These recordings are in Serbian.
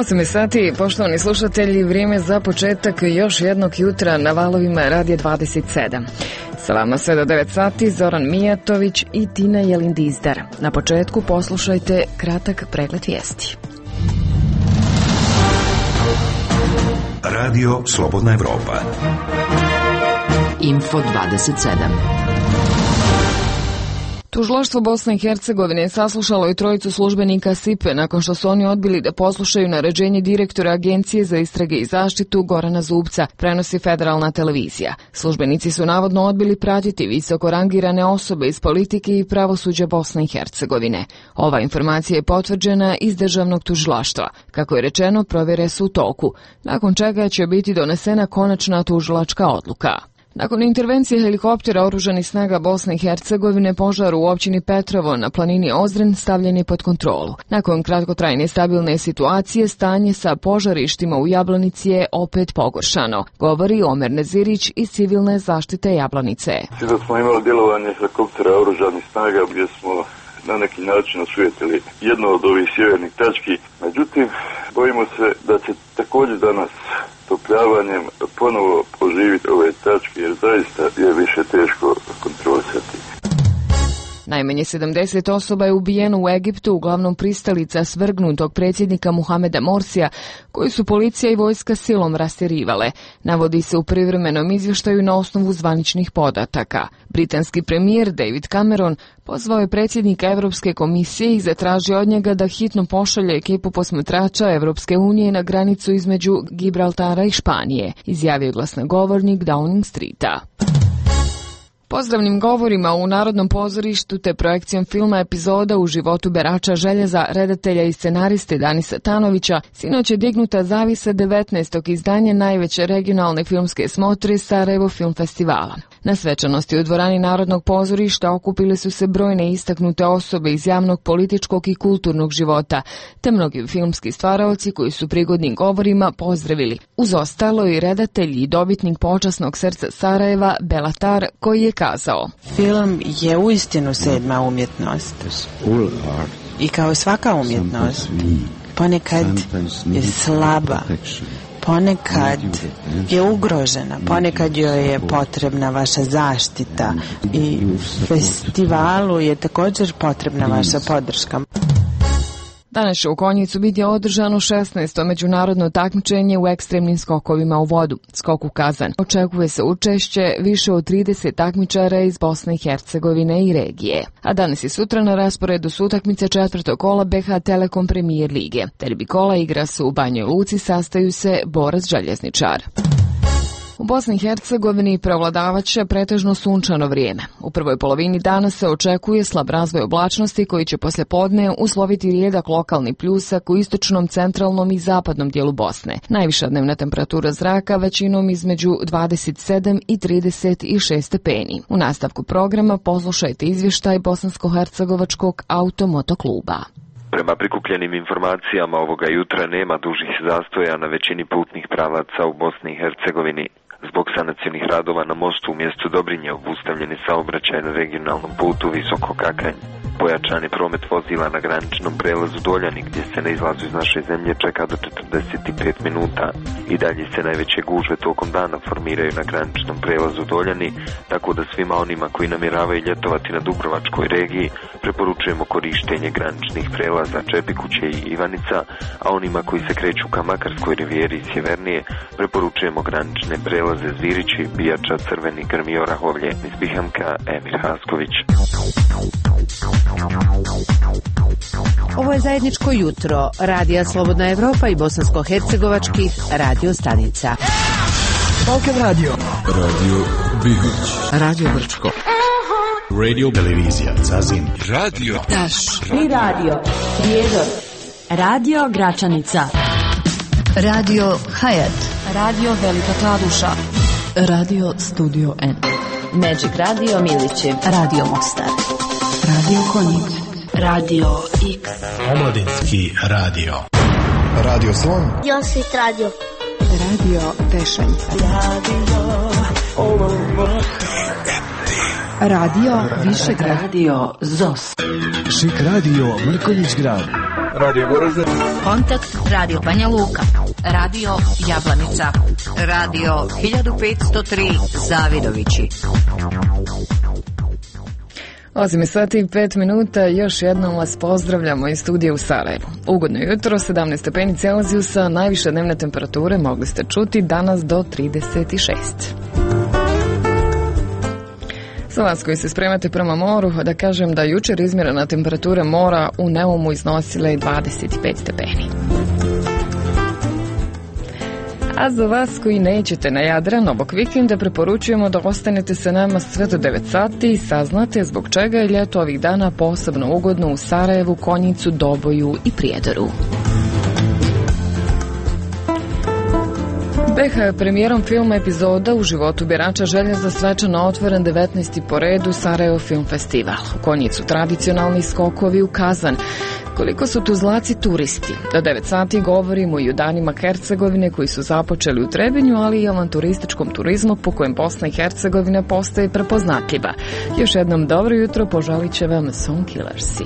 8 sati, poštovani slušatelji, vrijeme za početak još jednog jutra na valovima Radija 27. Sa vama sve do 9 sati, Zoran Mijatović i Tina Jelindizdar. Na početku poslušajte kratak pregled vijesti. Radio Slobodna Evropa. Info 27. Tužilaštvo Bosne i Hercegovine saslušalo je trojicu službenika SIPE nakon što su oni odbili da poslušaju naređenje direktora Agencije za istrage i zaštitu Gorana Zubca, prenosi federalna televizija. Službenici su navodno odbili pratiti visoko rangirane osobe iz politike i pravosuđa Bosne i Hercegovine. Ova informacija je potvrđena iz državnog tužilaštva. Kako je rečeno, provjere su u toku, nakon čega će biti donesena konačna tužilačka odluka. Nakon intervencije helikoptera oružanih snaga Bosne i Hercegovine, požar u općini Petrovo na planini Ozren stavljen je pod kontrolu. Nakon kratkotrajne stabilne situacije, stanje sa požarištima u Jablanici je opet pogoršano, govori Omer Nezirić iz civilne zaštite Jablanice. Sada smo imali djelovanje helikoptera oružanih snaga gdje smo na neki način osvijetili jedno od ovih sjevernih tački. Međutim, bojimo se da će također danas topljavanjem ponovo poživiti ove tačke, jer zaista je više teško kontrolisati. Najmanje 70 osoba je ubijeno u Egiptu, uglavnom pristalica svrgnutog predsjednika Muhameda Morsija, koji su policija i vojska silom rastjerivale. Navodi se u privremenom izvještaju na osnovu zvaničnih podataka. Britanski premijer David Cameron pozvao je predsjednika Europske komisije i zatražio od njega da hitno pošalje ekipu posmatrača Europske unije na granicu između Gibraltara i Španije, izjavio glasnogovornik Downing Streeta. Pozdravnim govorima u Narodnom pozorištu te projekcijom filma Epizoda u životu berača željeza, redatelja i scenariste Danisa Tanovića, sinoć je dignuta zavisa 19. izdanja najveće regionalne filmske smotre Sarajevo Film Festivala. Na svečanosti u dvorani Narodnog pozorišta okupile su se brojne istaknute osobe iz javnog, političkog i kulturnog života, te mnogi filmski stvaraoci koji su prigodnim govorima pozdravili. Uz ostalo i redatelj i dobitnik počasnog srca Sarajeva Belatar, koji je kazao: Film je uistinu sedma umjetnost. I kao svaka umjetnost, ponekad je slaba, ponekad je ugrožena, ponekad joj je potrebna vaša zaštita i festivalu je također potrebna vaša podrška. Danas će u Konjicu biti održano 16. međunarodno takmičenje u ekstremnim skokovima u vodu, skok u kazan. Očekuje se učešće više od 30 takmičara iz Bosne i Hercegovine i regije. A danas i sutra na rasporedu su utakmice četvrtog kola BH Telekom Premier lige. Derbi kola igra se u Banjoj Luci, sastaju se Borac Željezničar. U Bosni i Hercegovini prevladavaće pretežno sunčano vrijeme. U prvoj polovini dana se očekuje slab razvoj oblačnosti koji će poslijepodne usloviti rijedak lokalni pljusak u istočnom, centralnom i zapadnom dijelu Bosne. Najviša dnevna temperatura zraka većinom između 27 i 36 stepeni. U nastavku programa poslušajte izvještaj Bosansko-hercegovačkog automotokluba. Prema prikupljenim informacijama ovoga jutra nema dužih zastoja na većini putnih pravaca u Bosni i Hercegovini. Zbog sanacionih radova na mostu u mjestu Dobrinje obustavljeni saobraćaj na regionalnom putu Visoko Kakanj. Pojačan je promet vozila na graničnom prelazu Doljani gdje se na izlazu iz naše zemlje čeka do 45 minuta. I dalje se najveće gužve tokom dana formiraju na graničnom prelazu Doljani, tako da svima onima koji namjeravaju ljetovati na Dubrovačkoj regiji preporučujemo korištenje graničnih prelaza Čepikuće i Ivanica, a onima koji se kreću ka Makarskoj rivijeri i sjevernije preporučujemo granične prelaze Zvirići, Bijača, Crveni Grm i Orahovlje. Iz Bihamka, Emir Hasković. Ovo je zajedničko jutro Radija Slobodna Evropa i bosansko-hercegovačkih radio stanica. Balkan Radio, Radio Bihać, Radio Brčko, Radio Televizija Zazin, Radio Taš, Tri Radio Prijedor, Radio Gračanica, Radio Hayat, Radio Velika Kladuša, Radio Studio N, Magic Radio Milići, Radio Mostar, Radio Konjic, Radio X, Omladinski radio, Radio Slon, Josit Radio, Radio Tešanj, Radio Višegrad, Radio ZOS, Šik Radio Mrkonjić Grad, Radio Goražde, Kontakt Radio Banja Luka, Radio Jablanica, Radio 1503 Zavidovići. 8 sati i 5 minuta, još jednom vas pozdravljamo iz studija u Sarajevu. Ugodno jutro, 17 stepeni Celzijusa, najviše dnevne temperature mogli ste čuti danas do 36. Za vas koji se spremate prema moru, da kažem da jučer izmjerena temperatura mora u Neumu iznosila je 25 stepeni. A za vas koji nećete na Jadran ovog vikenda preporučujemo da ostanete sa nama sve do 9 sati i saznate zbog čega je ljeto ovih dana posebno ugodno u Sarajevu, Konjicu, Doboju i Prijedoru. BiH premijerom filma Epizoda u životu birača želja za svečano otvoren 19. po redu Sarajevo Film Festival. U Konjicu tradicionalni skokovi u Kazan. Koliko su Tuzlaci turisti? Do 9 sati govorimo i o danima Hercegovine koji su započeli u Trebinju, ali i avanturističkom turizmu po kojem Bosna i Hercegovina postaje prepoznatljiva. Još jednom dobro jutro, poželit će vam Song Killersi.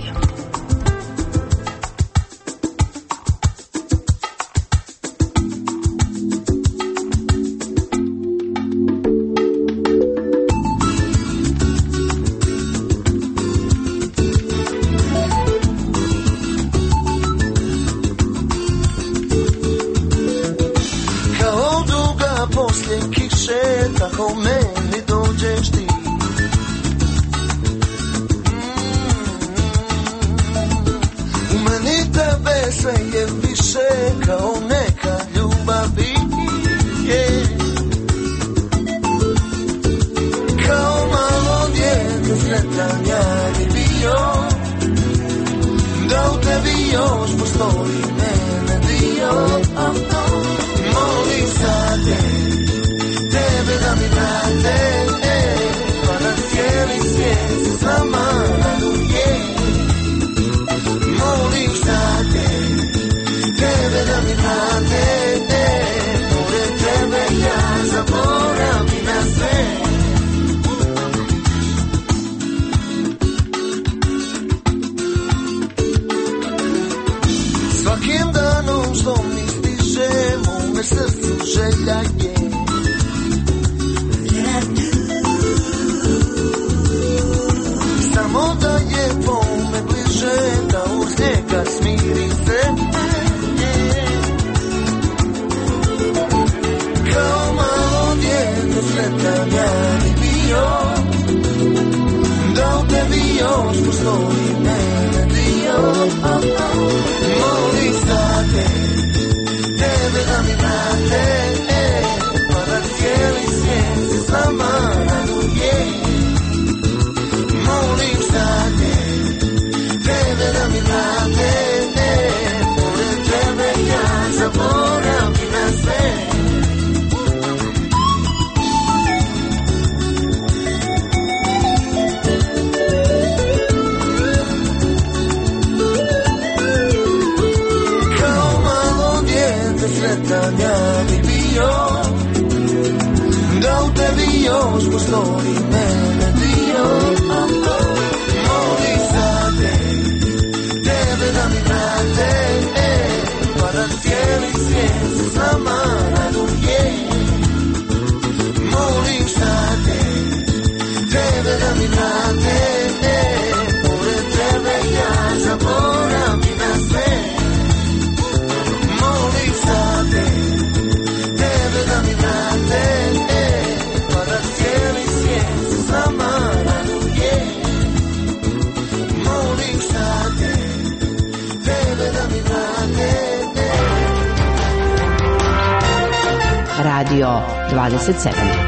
Radio 27.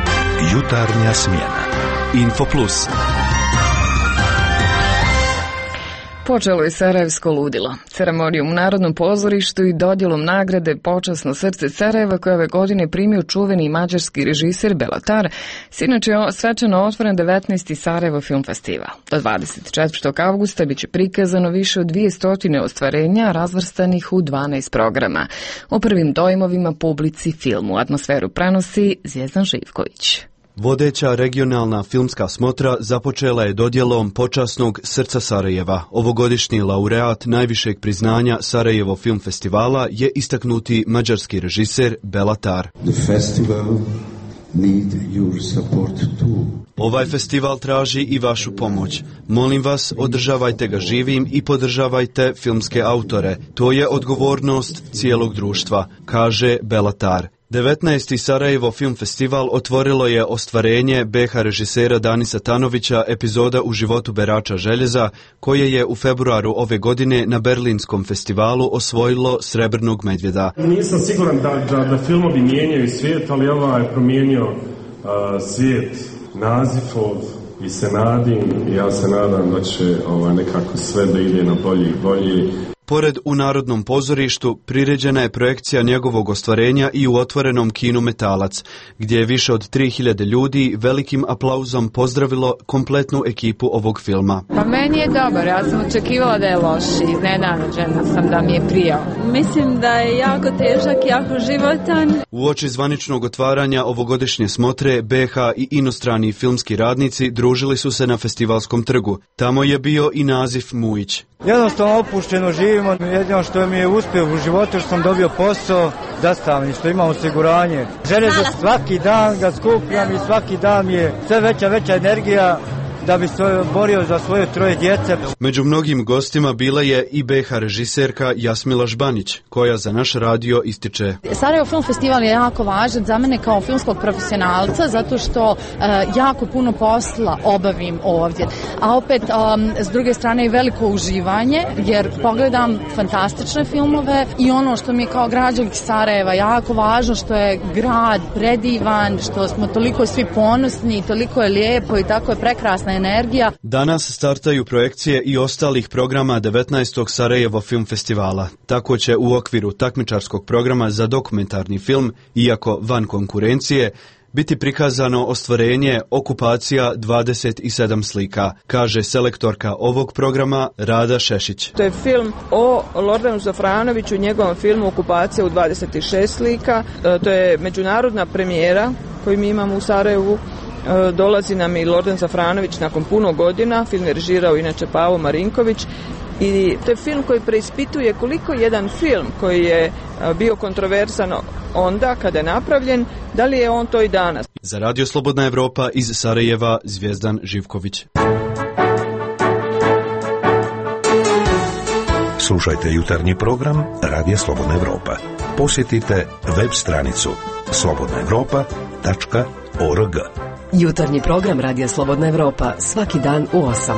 Jutarnja smjena. Info Plus. Počelo je Sarajevsko ludilo. Ceremonijom u Narodnom pozorištu i dodjelom nagrade Počasno srce Sarajeva koje ove godine primio čuveni mađarski režiser Belatar, sinoć je svečano otvoren 19. Sarajevo Film Festival. Do 24. avgusta biće prikazano više od 200 ostvarenja razvrstanih u 12 programa. O prvim dojmovima, publici, filmu, atmosferu prenosi Zvjezdan Živković. Vodeća regionalna filmska smotra započela je dodjelom počasnog Srca Sarajeva. Ovogodišnji laureat najvišeg priznanja Sarajevo film festivala je istaknuti mađarski režiser Belatar. Ovaj festival traži i vašu pomoć. Molim vas, održavajte ga živim i podržavajte filmske autore. To je odgovornost cijelog društva, kaže Belatar. 19. Sarajevo film festival otvorilo je ostvarenje BH režisera Danisa Tanovića epizoda u životu berača željeza, koje je u februaru ove godine na Berlinskom festivalu osvojilo Srebrnog medvjeda. Nisam siguran da filmovi mijenjaju svijet, ali ovaj je promijenio svijet, nazivov, i se nadim, ja se nadam da će nekako sve da ide na bolji i bolji. Pored u Narodnom pozorištu priređena je projekcija njegovog ostvarenja i u otvorenom kinu Metalac, gdje je više od 3000 ljudi velikim aplauzom pozdravilo kompletnu ekipu ovog filma. Pa meni je dobar, ja sam očekivala da je loš i iznenađena sam da mi je prijao. Mislim da je jako težak, jako životan. Uoči zvaničnog otvaranja ovogodišnje smotre, BH i inostrani filmski radnici družili su se na festivalskom trgu. Tamo je bio i Nazif Mujić. Jednostavno opušteno živimo, jedino što mi je uspjeh u životu što sam dobio posao zastavni, što imam osiguranje. Želje za svaki dan ga skupljam i svaki dan mi je sve veća energija da bi se borio za svoje 3 djece. Među mnogim gostima bila je i BH režiserka Jasmila Žbanić, koja za naš radio ističe. Sarajevo Film Festival je jako važan za mene kao filmskog profesionalca, zato što jako puno posla obavim ovdje. A opet, s druge strane, i veliko uživanje, jer pogledam fantastične filmove i ono što mi je kao građanki Sarajeva jako važno, što je grad predivan, što smo toliko svi ponosni, toliko je lijepo i tako je prekrasna energija. Danas startaju projekcije i ostalih programa 19. Sarajevo film festivala. Tako će u okviru takmičarskog programa za dokumentarni film, iako van konkurencije, biti prikazano ostvarenje Okupacija 27 slika, kaže selektorka ovog programa Rada Šešić. To je film o Lordanu Zafranoviću, njegovom filmu Okupacija u 26 slika. To je međunarodna premijera koju mi imamo u Sarajevu. Dolazi nam i Lordan Zafranović nakon puno godina, film je režirao inače Pavo Marinković i to je film koji preispituje koliko jedan film koji je bio kontroversan onda kada je napravljen, da li je on to i danas. Za Radio Slobodna Evropa iz Sarajeva, Zvijezdan Živković. Slušajte jutarnji program Radija Slobodna Evropa. Posjetite web stranicu slobodnaevropa.org. Jutarnji program Radija Slobodna Evropa svaki dan u 8.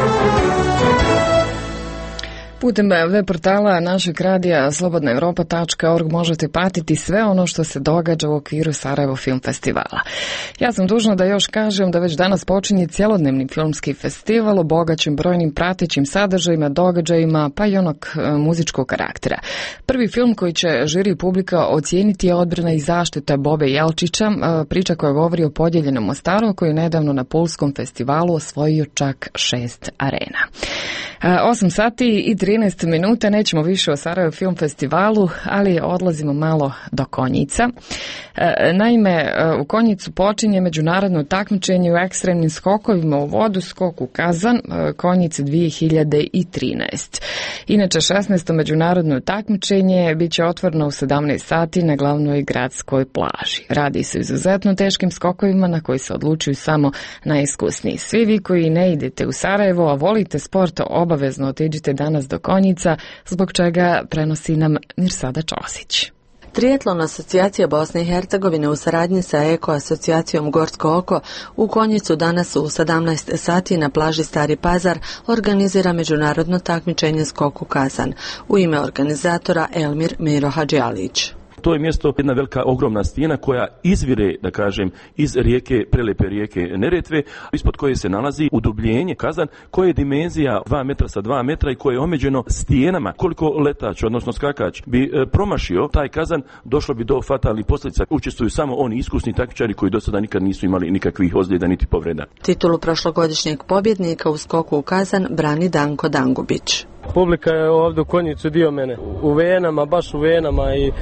Putem web portala našeg radija slobodnaevropa.org možete pratiti sve ono što se događa u okviru Sarajevo film festivala. Ja sam dužna da još kažem da već danas počinje cjelodnevni filmski festival obogaćen brojnim pratećim sadržajima, događajima pa i onog muzičkog karaktera. Prvi film koji će žiri i publika ocijeniti je Odbrana i zaštita Bobe Jelčića, priča koja govori o podijeljenom Mostaru koji je nedavno na Pulskom festivalu osvojio čak 6 arena. 8 sati i 13 minuta, nećemo više o Sarajevo film festivalu, ali odlazimo malo do Konjica. Naime, u Konjicu počinje međunarodno takmičenje u ekstremnim skokovima u vodu, skok u Kazan, Konjic 2013. Inače, 16. međunarodno takmičenje bit će otvoreno u 17 sati na glavnoj gradskoj plaži. Radi se o izuzetno teškim skokovima na koji se odlučuju samo najiskusniji. Svi vi koji ne idete u Sarajevo, a volite sport, obavezno otiđite danas do Konjica, zbog čega prenosi nam Mirsada Čosić. Triatlon asocijacija Bosne i Hercegovine u saradnji sa Eko asocijacijom Gorsko oko u Konjicu danas u 17 sati na plaži Stari Pazar organizira međunarodno takmičenje skok u Kazan. U ime organizatora Elmir Miro Hadžialić. To je mjesto, jedna velika ogromna stijena koja izvire, da kažem, iz prelijepe rijeke Neretve, ispod koje se nalazi udubljenje Kazan, koje je dimenzija 2 metra sa 2 metra i koje je omeđeno stijenama. Koliko letač, odnosno skakač, bi promašio taj Kazan, došlo bi do fatalnih posljedica. Učestvuju samo oni iskusni takmičari koji do sada nikad nisu imali nikakvih ozljeda niti povreda. Titulu prošlogodišnjeg pobjednika u skoku u Kazan brani Danko Dangubić. Publika je ovdje u Konjicu dio mene, u venama, baš u venama i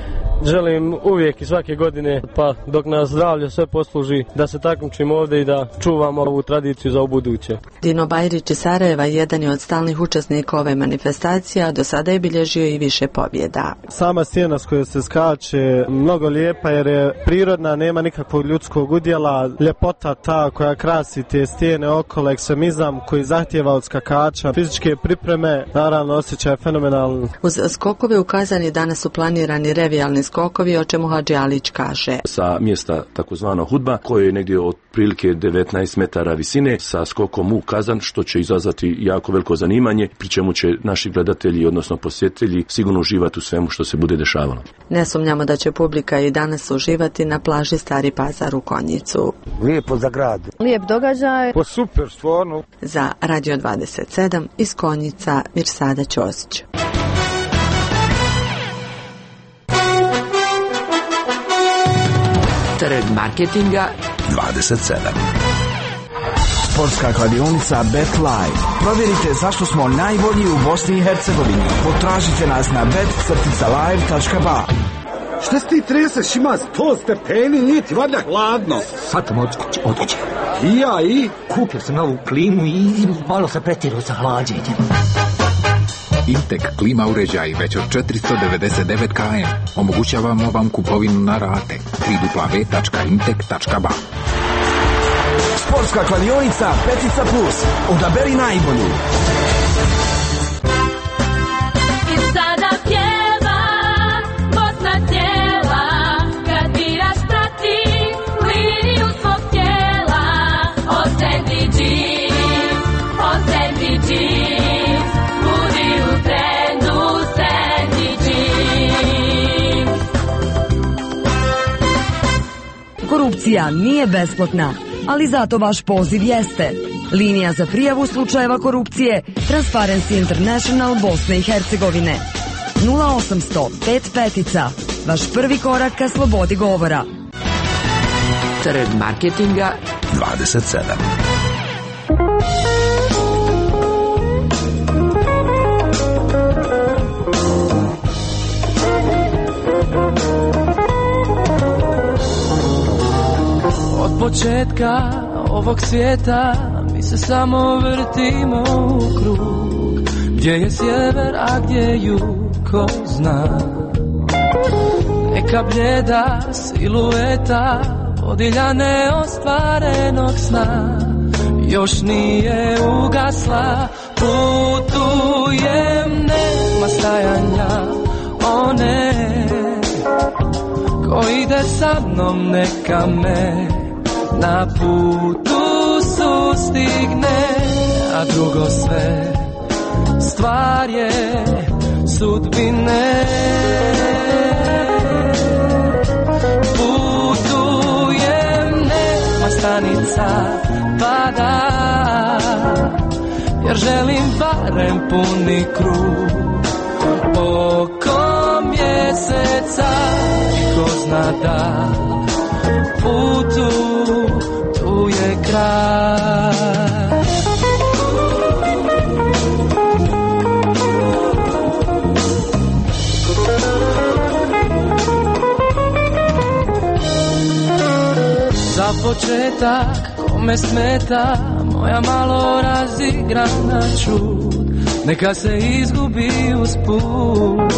želim uvijek i svake godine, pa dok nas zdravlje sve posluži, da se takmičimo ovdje i da čuvamo ovu tradiciju za ubuduće. Dino Bajrić iz Sarajeva jedan je od stalnih učesnika ove manifestacije, a do sada je bilježio i više pobjeda. Sama stijena s kojoj se skače mnogo lijepa jer je prirodna, nema nikakvog ljudskog udjela, ljepota ta koja krasi te stijene okolo, ekstremizam koji zahtijeva od skakača, fizičke pripreme, naravno osjećaj fenomenalno. Uz skokove u Kazani danas su planirani revijalni skokovi, o čemu Hadži Alić kaže. Sa mjesta takozvano Hudba, koje je negdje otprilike 19 metara visine, sa skokom u Kazan, što će izazvati jako veliko zanimanje, pri čemu će naši gledatelji, odnosno posjetitelji, sigurno uživati u svemu što se bude dešavalo. Ne sumnjamo da će publika i danas uživati na plaži Stari Pazar u Konjicu. Lijepo za grad. Lijep događaj. Pa super, stvarno. Za Radio 27 iz Konjica, Mirsada Ćosić. Trg marketinga 27. Sportska kladionica BetLive. Provjerite zašto smo najbolji u Bosni i Hercegovini. Potražite nas na bet-live.ba. Šta si ti treseš, ima 100 stepeni, nije ti valjda hladno. Sad sam od kuće. I ja i? Kupio sam novu klimu i malo se pretjerao sa hlađenjem. Intek klima uređaj već od 499 km. Omogućavamo vam kupovinu na rate. www.intek.ba. Sportska kladionica Petica Plus. Odaberi najbolju. I sada pjeva Bosna cijela, kad biraš prati liniju svog tijela. Osjeti dživ, osjeti dživ, budi u trendu, osjeti dživ. Korupcija nije besplatna, ali zato vaš poziv jeste. Linija za prijavu slučajeva korupcije Transparency International Bosne i Hercegovine. 0800 5 petica. Vaš prvi korak ka slobodi govora. Trg marketinga 27. Od početka ovog svijeta mi se samo vrtimo u krug. Gdje je sjever, a gdje je jug, ko zna. Neka bljeda silueta vodilja neostvarenog sna još nije ugasla. Putujem, nema stajanja, one ko ide sa mnom neka me na putu sustigne, a drugo sve stvar je sudbine. Putujem, nema stanica pada, jer želim barem puni krug oko mjeseca. I ko zna da putu tu je kraj. Za početak kome smeta moja malo razigrana čud, neka se izgubi usput.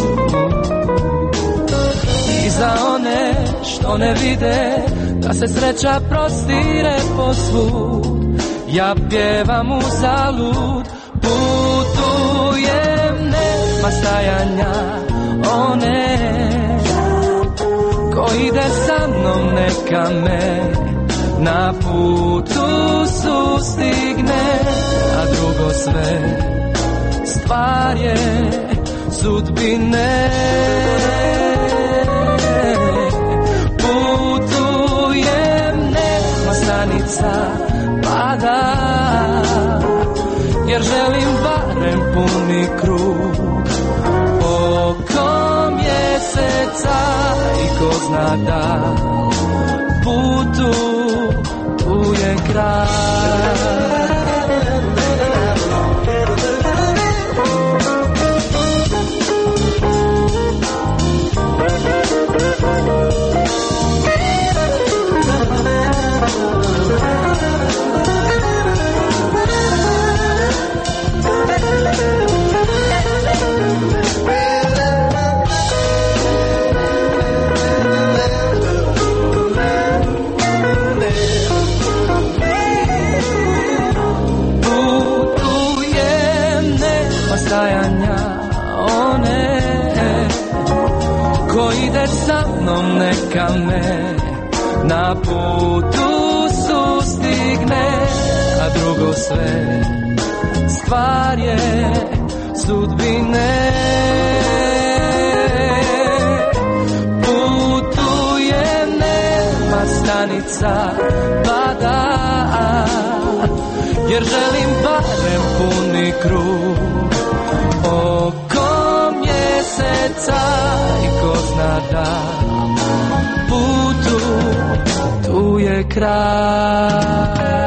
I za one što ne vide da se sreća prostire posvud, ja pjevam uzalud. Putujem, nema stajanja, one ko ide sa mnom neka me na putu sustigne, a drugo sve stvar je sudbine. Putujem, nema stanica pada, jer želim barem puni krug oko mjeseca. I ko zna da putu tu je kraj. neka me na putu sustigne, a drugo sve stvar je sudbine. Putuje, nema stanica pada, jer želim barem puni krug oko mjeseca i ko zna da putu tu je kraj.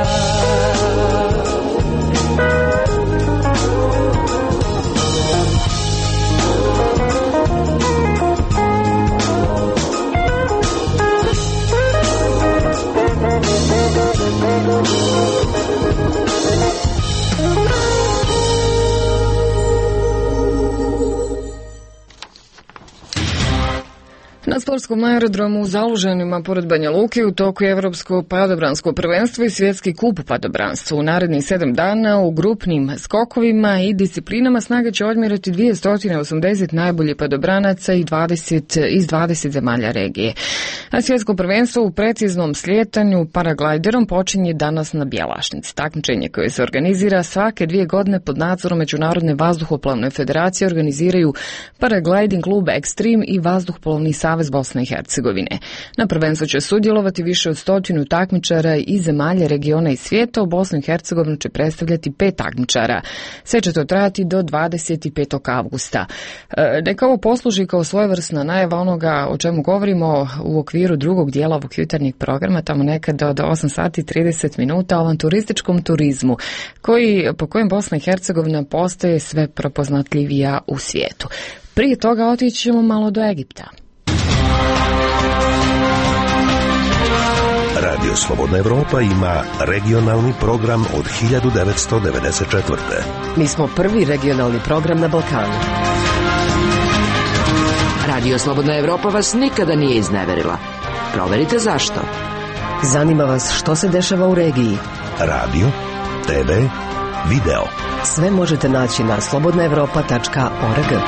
Na sportskom aerodromu u Zalužanima pored Banja Luke u toku je Evropsko padobransko prvenstvo i svjetski kup u padobranstvu. U narednih 7 dana u grupnim skokovima i disciplinama snage će odmjeriti 280 najboljih padobranaca i 20 zemalja regije. A svjetsko prvenstvo u preciznom slijetanju paraglajderom počinje danas na Bjelašnici. Takmičenje koje se organizira svake 2 godine pod nadzorom Međunarodne vazduhoplovne federacije organiziraju Paragliding klub Extreme i Vazduhoplovni savez Bosne i Hercegovine. Na prvenstvu će sudjelovati više od 100 takmičara iz zemalja regiona i svijeta. U Bosnu i Hercegovinu će predstavljati 5 takmičara. Sve će to trajati do 25. avgusta. Neka ovo posluži kao svojevrsna najava onoga o čemu govorimo u okviru drugog dijela ovog jutarnjeg programa, tamo nekada od 8 sati 30 minuta o avanturističkom turizmu, po kojem Bosna i Hercegovina postaje sve prepoznatljivija u svijetu. Prije toga otići ćemo malo do Egipta. Radio Slobodna Evropa ima regionalni program od 1994. Mi smo prvi regionalni program na Balkanu. Radio Slobodna Evropa vas nikada nije izneverila. Proverite zašto. Zanima vas što se dešava u regiji. Radio, TV, video. Sve možete naći na slobodnaevropa.org.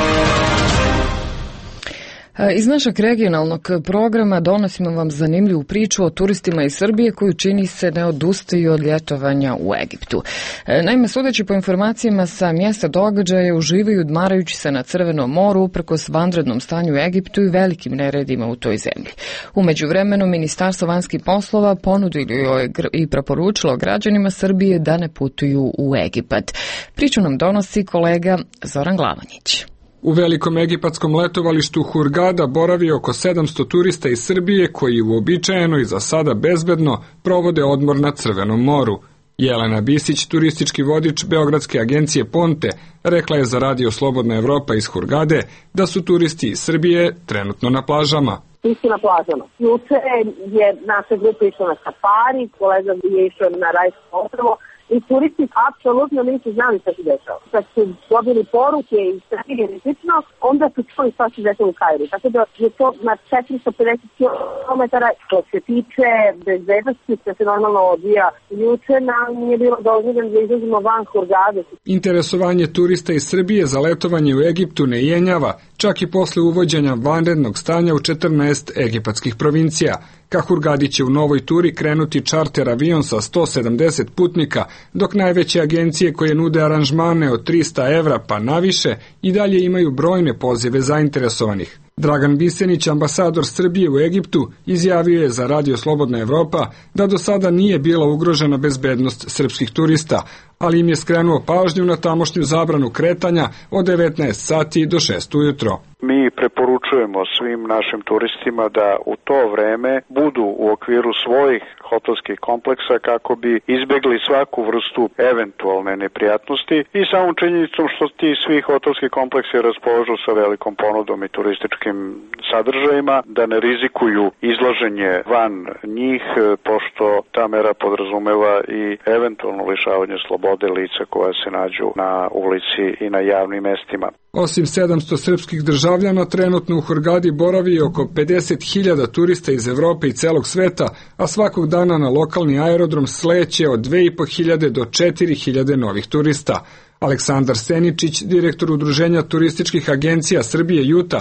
Iz našeg regionalnog programa donosimo vam zanimljivu priču o turistima iz Srbije koju čini se ne odustaju od ljetovanja u Egiptu. Naime, sudeći po informacijama sa mjesta događaja, uživaju odmarajući se na Crvenom moru uprkos vanrednom stanju u Egiptu i velikim neredima u toj zemlji. U međuvremenu, Ministarstvo vanjskih poslova ponudilo i preporučilo građanima Srbije da ne putuju u Egipat. Priču nam donosi kolega Zoran Glavanjić. U velikom egipatskom letovalištu Hurgada boravi oko 700 turista iz Srbije koji uobičajeno i za sada bezbedno provode odmor na Crvenom moru. Jelena Bisić, turistički vodič Beogradske agencije Ponte, rekla je za Radio Slobodna Evropa iz Hurgade da su turisti iz Srbije trenutno na plažama. Isti na plažama. Juče je naša grupa išla na safari, kolega je išao na Rajsko ostrvo, i turisti apsolutno nisu znali što se dešava. Kad su dobili poruke i Srbije rizično, onda su čuli što se dešava u Kairu. Tako da je to na 450 km. Što se tiče bezbednosti, što se normalno odvija juče, nam nije bilo dozvoljeno da izlazimo van Hurgade. Interesovanje turista iz Srbije za letovanje u Egiptu ne jenjava, čak i posle uvođenja vanrednog stanja u 14 egipatskih provincija. Ka Hurgadi će u novoj turi krenuti čarter avion sa 170 putnika, dok najveće agencije koje nude aranžmane od 300 evra pa naviše i dalje imaju brojne pozive zainteresovanih. Dragan Bisenić, ambasador Srbije u Egiptu, izjavio je za Radio Slobodna Evropa da do sada nije bila ugrožena bezbednost srpskih turista, ali im je skrenuo pažnju na tamošnju zabranu kretanja od 19 sati do 6 ujutro. Mi preporučujemo svim našim turistima da u to vreme budu u okviru svojih hotelskih kompleksa kako bi izbjegli svaku vrstu eventualne neprijatnosti i samom činjenicom što ti svi hotelski kompleksi raspolažu sa velikom ponudom i turističkim sadržajima, da ne rizikuju izlaženje van njih, pošto ta mera podrazumeva i eventualno lišavanje slobode lica koja se nađu na ulici i na javnim mestima. Osim 700 srpskih državljana, trenutno u Hurgadi boravi oko 50.000 turista iz Evrope i celog sveta, a svakog dana na lokalni aerodrom sleće od 2.500 do 4.000 novih turista. Aleksandar Seničić, direktor Udruženja turističkih agencija Srbije Juta,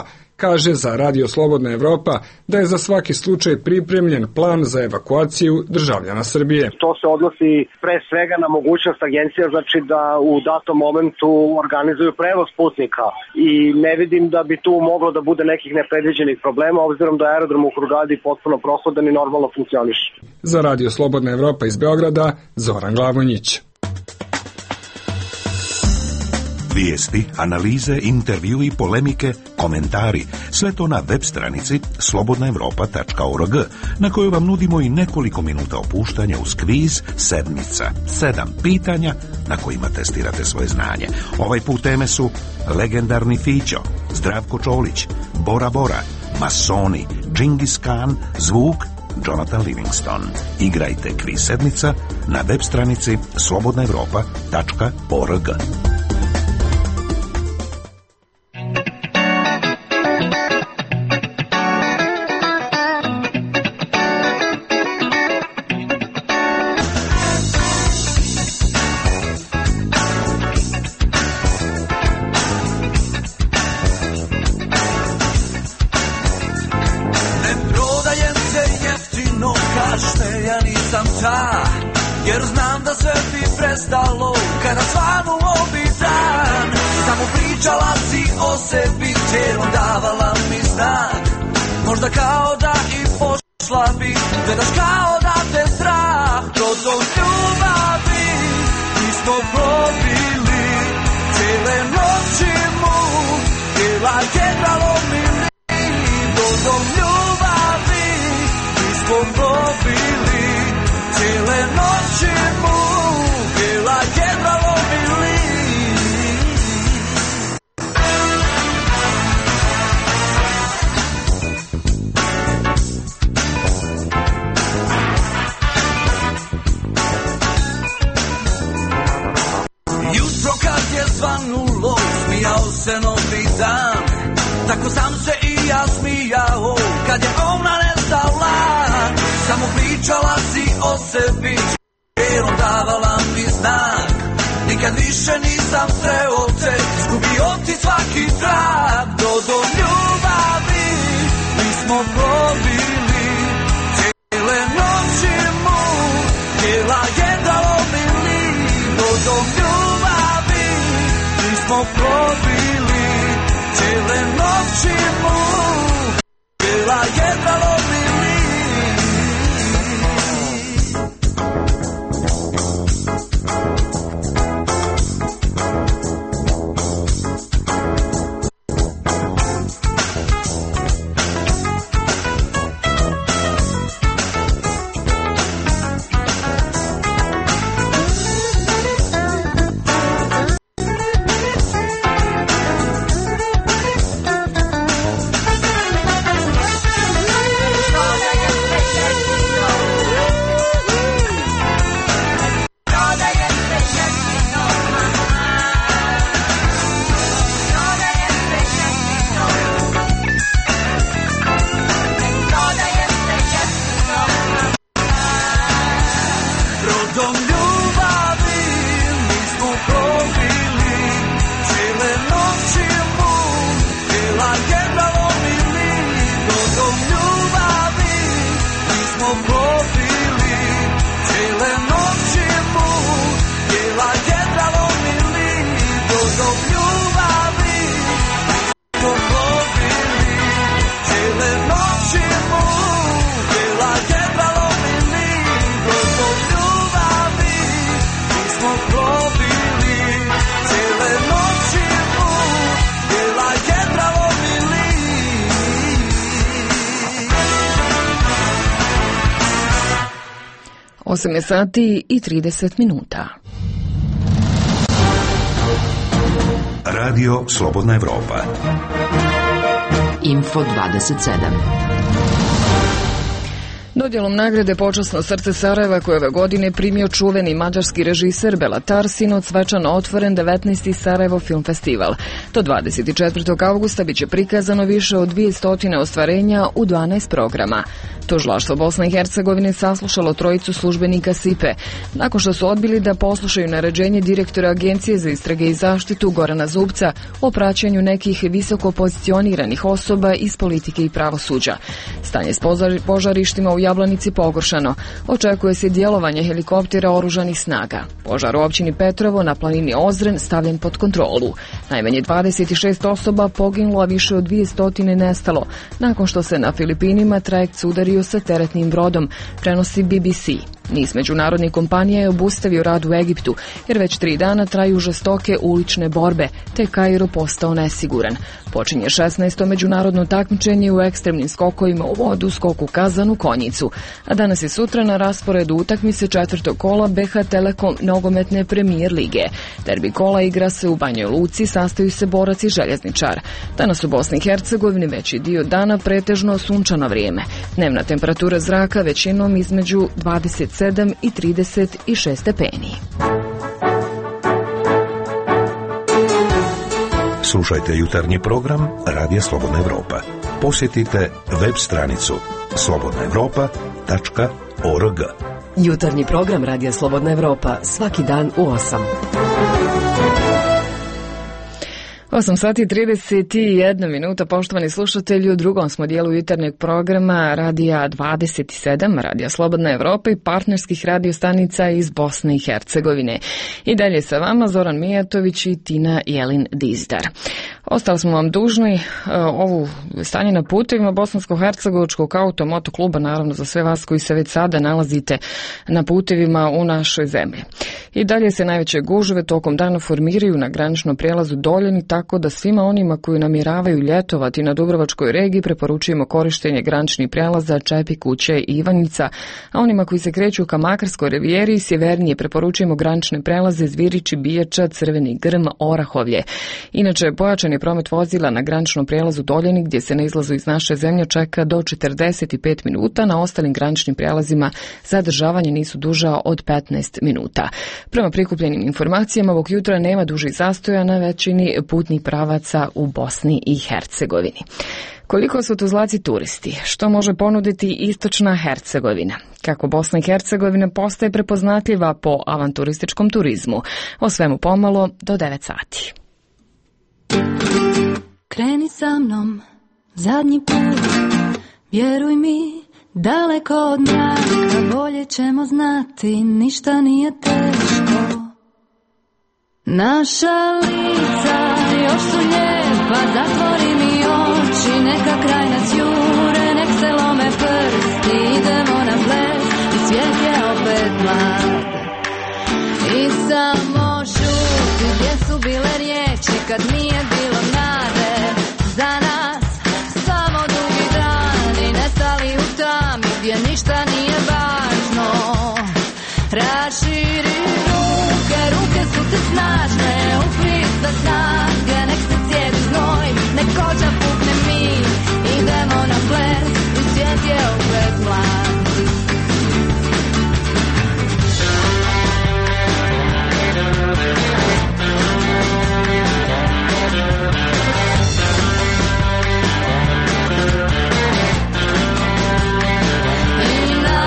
kaže za Radio Slobodna Evropa da je za svaki slučaj pripremljen plan za evakuaciju državljana Srbije. To se odnosi pre svega na mogućnost agencija, znači da u datom momentu organizuju prevoz putnika i ne vidim da bi tu moglo da bude nekih nepredviđenih problema, obzirom da je aerodrom u Hurgadi potpuno prohodan i normalno funkcioniše. Za Radio Slobodna Evropa iz Beograda, Zoran Glavonjić. Vijesti, analize, intervjui, polemike, komentari, sve to na web stranici slobodnaevropa.org, na kojoj vam nudimo i nekoliko minuta opuštanja uz kviz Sedmica. 7 pitanja na kojima testirate svoje znanje. Ovaj put teme su legendarni Fićo, Zdravko Čolić, Bora Bora, Masoni, Džingis Khan, Zvuk, Jonathan Livingston. Igrajte kviz Sedmica na web stranici slobodnaevropa.org. Jer znam da sve bi prestalo kada svanu obi dan. Samo pričala si o sebi, cijelom davala mi znak. Možda kao da i pošla bi, gledaš kao da te strah. Brodom ljubavi mi smo probili, cijele noći mu bila jedralo mi li. Brodom ljubavi mi smo probili, cijele noći mu bila jedralo mi li. Jutro kad je zvanulo, smijao se novi dan. Tako sam se i ja smijao kad je ona nestala. Samo pričala si o sebi, cijelom davala mi znak. Nikad više nisam sreo te, izgubio ti svaki trag. Brodom ljubavi mi smo probili, cijele noći mu bila jedralo mi li. Brodom ljubavi mi smo probili, cijele noći mu bila jedralo mi li. Osam je sati i 30 minuta. Radio Slobodna Evropa. Info 27. Dodjelom nagrade Počasno srce Sarajeva koje ove godine primio čuveni mađarski režiser Belatar, sinoć svečano otvoren 19. Sarajevo Film Festival. Do 24. augusta biće prikazano više od 200 ostvarenja u 12 programa. Tužilaštvo Bosne i Hercegovine saslušalo trojicu službenika SIPE, nakon što su odbili da poslušaju naređenje direktora Agencije za istrage i zaštitu Gorana Zubca o praćenju nekih visoko pozicioniranih osoba iz politike i pravosuđa. Stanje s požarištima u Jablanici pogoršano. Očekuje se djelovanje helikoptera oružanih snaga. Požar u općini Petrovo na planini Ozren stavljen pod kontrolu. Najmanje 26 osoba poginulo, a više od 200 nestalo, nakon što se na Filipinima trajekt sudario sa teretnim brodom, prenosi BBC. Niz međunarodnih kompanija je obustavio rad u Egiptu, jer već 3 dana traju žestoke ulične borbe, te Kairo postao nesiguran. Počinje 16. međunarodno takmičenje u ekstremnim skokovima u vodu, skoku kazanu, konjicu. A danas i sutra na rasporedu utakmice 4. kola BH Telekom nogometne Premier lige. Derbi kola igra se u Banjoj Luci, sastaju se Borac i Željezničar. Danas u Bosni i Hercegovini veći dio dana pretežno sunčano vrijeme. Dnevna temperatura zraka većinom između 27 i 36 stepeni. Slušajte jutarnji program Radija Slobodna Evropa. Posjetite web stranicu slobodnaevropa.org. Jutarnji program Radija Slobodna Evropa svaki dan u 8. 8 sati 31 minuta, poštovani slušatelji, u drugom smo dijelu jutarnjeg programa Radija 27, Radija Slobodna Evropa i partnerskih radiostanica iz Bosne i Hercegovine. I dalje sa vama Zoran Mijatović i Tina Jelin Dizdar. Ostali smo vam dužni ovu stanje na putevima Bosansko-hercegovačkog auto-motokluba, naravno za sve vas koji se već sada nalazite na putevima u našoj zemlji. I dalje se najveće gužve tokom dana formiraju na graničnom prijelazu Doljani, tako da svima onima koji namjeravaju ljetovati na Dubrovačkoj regiji preporučujemo korištenje graničnih prijelaza Čepi, Kuće i Ivanjica, a onima koji se kreću ka Makarskoj rivijeri i sjevernije preporučujemo granične prijelaze Zvirići, Bijača, Crveni Grm, Orahovlje. Inače, pojačan je promet vozila na graničnom prijelazu Doljani, gdje se na izlazu iz naše zemlje čeka do 45 minuta, na ostalim graničnim prijelazima zadržavanje nisu duža od 15 minuta. Prema prikupljenim informacijama, ovog jutra nema dužih zastoja na većini putnih pravaca u Bosni i Hercegovini. Koliko su tuzlaci turisti? Što može ponuditi istočna Hercegovina? Kako Bosna i Hercegovina postaje prepoznatljiva po avanturističkom turizmu? O svemu pomalo do 9 sati. Kreni sa mnom, zadnji put, vjeruj mi, daleko od mraka, bolje ćemo znati, ništa nije teško. Naša lica još su lijepa, zatvori mi oči, neka kraj nas jure, nek se lome prsti, idemo na ples i svijet je opet mlad. I samo šuti, gdje su bile riječi kad nije bilo nade, za nas samo dugi dani, nestali u tami gdje ništa nije važno. Raširi ruke su te snažne, uplisa snage, nek se cijedi znoj, nek kođa pukne mi, idemo na ples i svijet je opet mlad. I na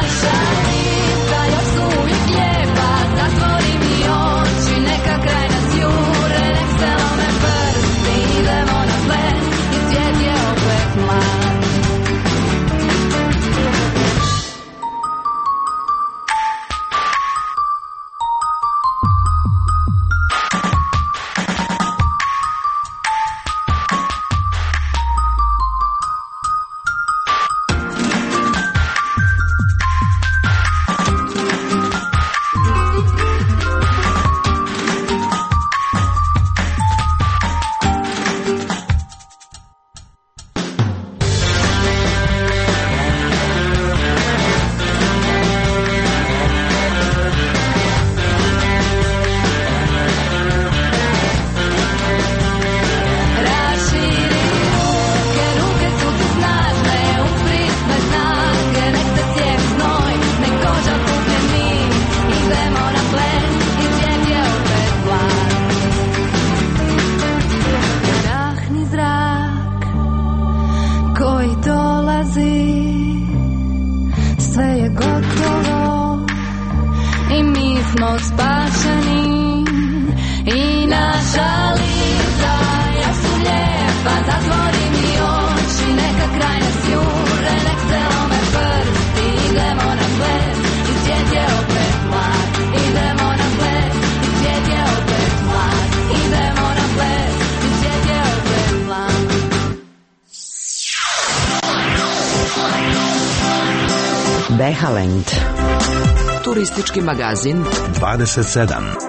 smo spašeni i naša lica jesu lijepa, zatvori mi oči, neka kraj nas jure, nek se lome prsti, idemo na ples i svijet je opet mlad, idemo na ples i svijet je opet mlad, idemo na ples i svijet je opet mlad. Behaland. Turistički magazin 27.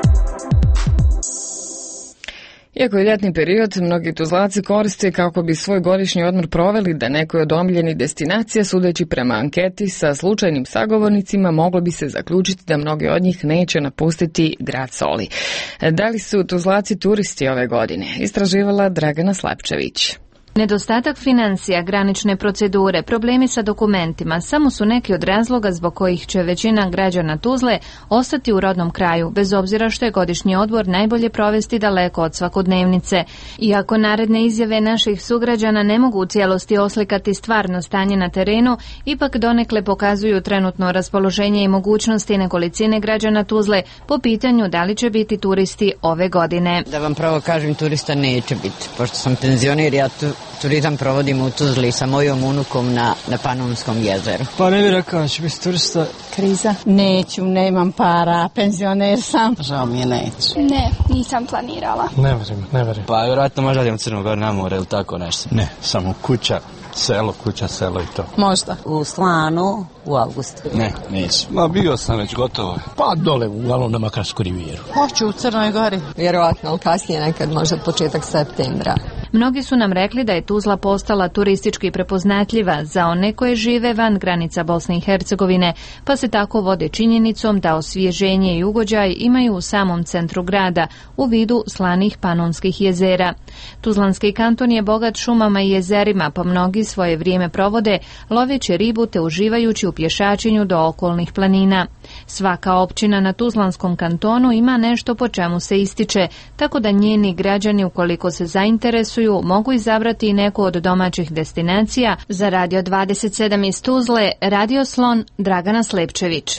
Iako je ljetni period, mnogi Tuzlaci koriste kako bi svoj godišnji odmor proveli da nekoj od omiljenih destinacija, sudeći prema anketi sa slučajnim sagovornicima, moglo bi se zaključiti da mnogi od njih neće napustiti grad Soli. Da li su Tuzlaci turisti ove godine? Istraživala Dragana Slepčević. Nedostatak financija, granične procedure, problemi sa dokumentima samo su neki od razloga zbog kojih će većina građana Tuzle ostati u rodnom kraju, bez obzira što je godišnji odmor najbolje provesti daleko od svakodnevnice. Iako naredne izjave naših sugrađana ne mogu u cijelosti oslikati stvarno stanje na terenu, ipak donekle pokazuju trenutno raspoloženje i mogućnosti nekolicine građana Tuzle po pitanju da li će biti turisti ove godine. Da vam pravo kažem, turista neće biti, pošto sam penzioner, ja turizam provodim u Tuzli sa mojom unukom na Panonskom jezeru. Pa ne bih rekao da će biti turista. Kriza? Neću, nemam para, penzioner sam. Žao mi je, neću. Ne, nisam planirala. Ne verim. Pa vjerojatno možda idem u Crnu Goru na more ili tako nešto. Ne, samo kuća, selo i to. Možda. U Slanu u avgustu. Ne, neću. Ma bio sam već gotovo. Pa dole, uglavnom na Makarsku rivijeru. Hoću u Crnoj Gori. Vjerovatno, ali kasnije nekad, možda početak septembra. Mnogi su nam rekli da je Tuzla postala turistički prepoznatljiva za one koje žive van granica Bosne i Hercegovine, pa se tako vode činjenicom da osvježenje i ugođaj imaju u samom centru grada, u vidu slanih panonskih jezera. Tuzlanski kanton je bogat šumama i jezerima, pa mnogi svoje vrijeme provode loveći ribu te uživajući u pješačenju do okolnih planina. Svaka općina na Tuzlanskom kantonu ima nešto po čemu se ističe, tako da njeni građani, ukoliko se zainteresuju, mogu izabrati i neku od domaćih destinacija. Za Radio 27 iz Tuzle, Radio Slon, Dragana Slepčević.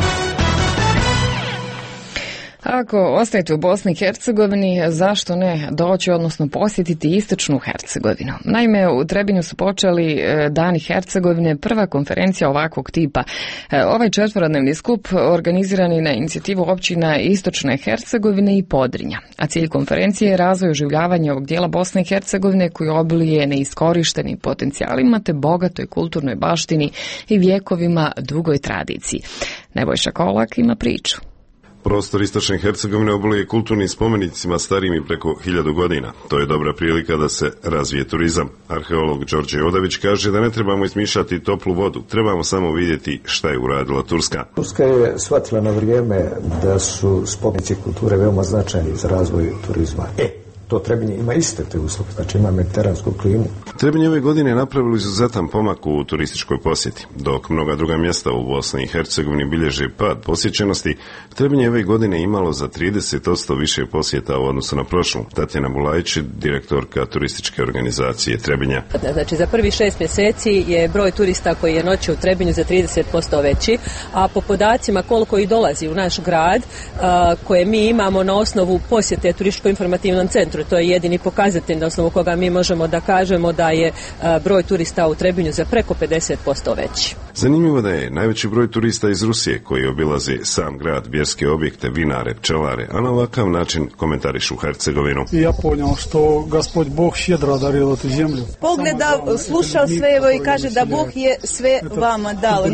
Ako ostajete u Bosni i Hercegovini, zašto ne doći, odnosno posjetiti istočnu Hercegovinu? Naime, u Trebinju su počeli Dani Hercegovine, prva konferencija ovakvog tipa. Ovaj četverodnevni skup organiziran je na inicijativu općina istočne Hercegovine i Podrinja, a cilj konferencije je razvoj oživljavanja ovog dijela Bosne i Hercegovine koji obiluje neiskorištenim potencijalima te bogatoj kulturnoj baštini i vjekovima dugoj tradiciji. Nebojša Kolak ima priču. Prostor istočne Hercegovine obiluje kulturnim spomenicima starijim i preko 1000 godina. To je dobra prilika da se razvije turizam. Arheolog Đorđe Jodavić kaže da ne trebamo izmišljati toplu vodu, trebamo samo vidjeti šta je uradila Turska. Turska je shvatila na vrijeme da su spomenici kulture veoma značajni za razvoj turizma. To Trebinje ima iste te uslove, znači ima mediteransku klimu. Trebinje ove godine napravili izuzetan pomak u turističkoj posjeti. Dok mnoga druga mjesta u Bosni i Hercegovini bilježe pad posjećenosti, Trebinje ove godine imalo za 30% više posjeta u odnosu na prošlu. Tatjana Bulajić, direktorka turističke organizacije Trebinja. Znači za prvih 6 mjeseci je broj turista koji je noćio u Trebinju za 30% veći, a po podacima koliko i dolazi u naš grad, koje mi imamo na osnovu posjete turističko-informativnom centru, to je jedini pokazatelj na osnovu koga mi možemo da kažemo da je broj turista u Trebinju za preko 50% veći. Zanimljivo da je najveći broj turista iz Rusije koji obilaze sam grad, vjerske objekte, vinare, pčelare, a na ovakav način komentarišu Hercegovinu. Ja ponjao što Gospod Bog šjedro darilo tu zemlju. Pogledao, slušao sve evo i kaže da Bog je sve vama dao.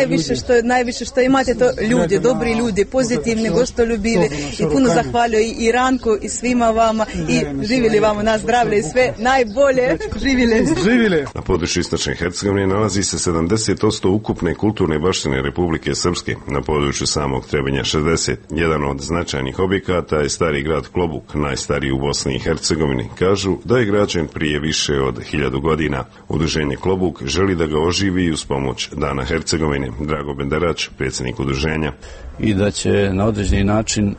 Najviše što imate to ljudi, dobri ljudi, pozitivni, gostoljubivi i puno zahvalio i Ranku i svima vama i živjeli vama na zdravlje i sve najbolje. Živjeli. Na području istočne Hercegovine nalazi se 70% ukupne kulturne baštine Republike Srpske, na području samog Trebinja 60. Jedan od značajnih objekata je stari grad Klobuk, najstariji u Bosni i Hercegovini. Kažu da je građen prije više od 1000 godina. Udruženje Klobuk želi da ga oživi uz pomoć Dana Hercegovine. Drago Benderać, predsjednik udruženja. I da će na određeni način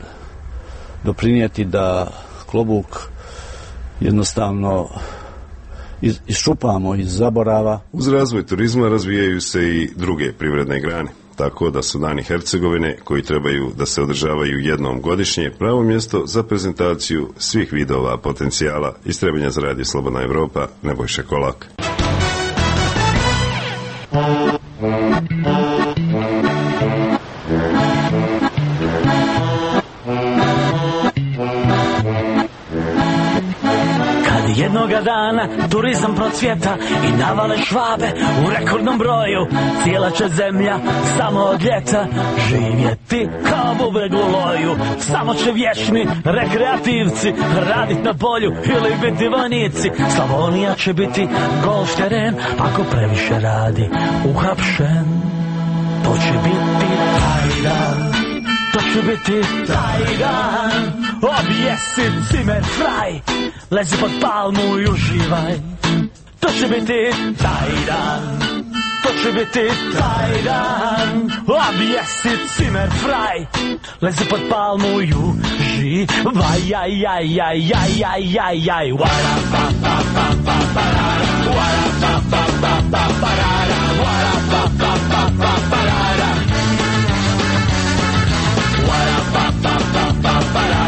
doprinijeti da Klobuk jednostavno iščupamo iz zaborava. Uz razvoj turizma razvijaju se i druge privredne grane. tako da su Dani Hercegovine, koji trebaju da se održavaju jednom godišnje, pravo mjesto za prezentaciju svih vidova potencijala. Iz Trebinja za Radio Slobodna Evropa, Nebojša Kolak. Jednoga dana turizam procvjeta i navale švabe u rekordnom broju. Cijela će zemlja samo od ljeta živjeti kao bubreg u loju. Samo će vječni rekreativci radit na polju ili biti vojnici. Slavonija će biti golf teren, ako previše radi uhapšen. To će biti taj dan, to će biti taj dan. Objesi cimer fraj, lezi pod palmu i uživaj. To će biti taj dan, to će biti taj dan. Objesi cimer fraj, lezi pod palmu i uživaj. Jaj, jaj, jaj, jaj, jaj, jaj, jaj. Wara pa pa pa pa parara, wara pa pa pa pa parara, wara pa pa pa pa parara, wara pa pa pa pa parara.